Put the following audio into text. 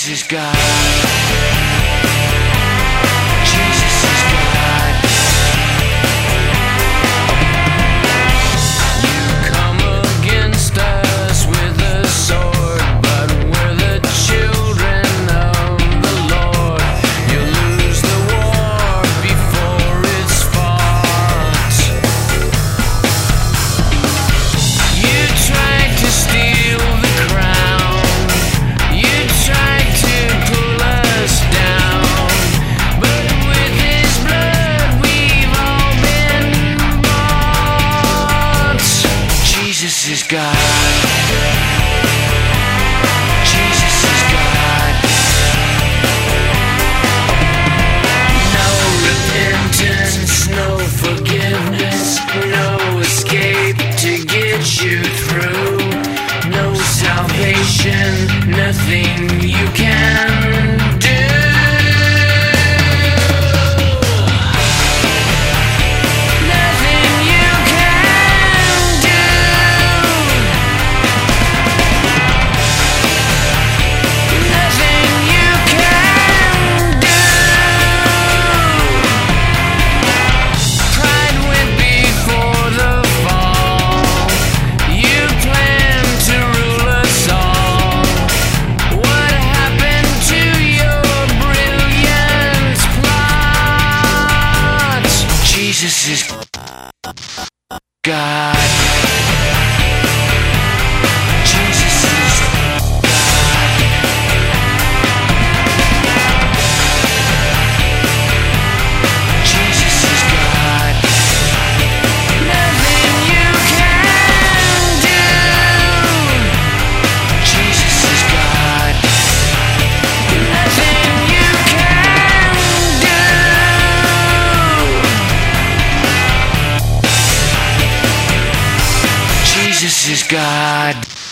Jesus is God. Jesus is God. You come against us with a sword, but we're the children of the Lord. You lose the war before it's fought. You tried to steal the crown. You tried to pull us down. But with His blood we've all been bought. Jesus is God. Jesus is God. No repentance, no forgiveness, no escape to get you through. No salvation, nothing you can do. Nothing you can do. Nothing you can do. Pride went before the fall. You planned to rule us all. What happened to your brilliant plot? Jesus is God. Jesus is God. Jesus is God. Nothing you can do. Jesus is God. Nothing you can do. Jesus is God.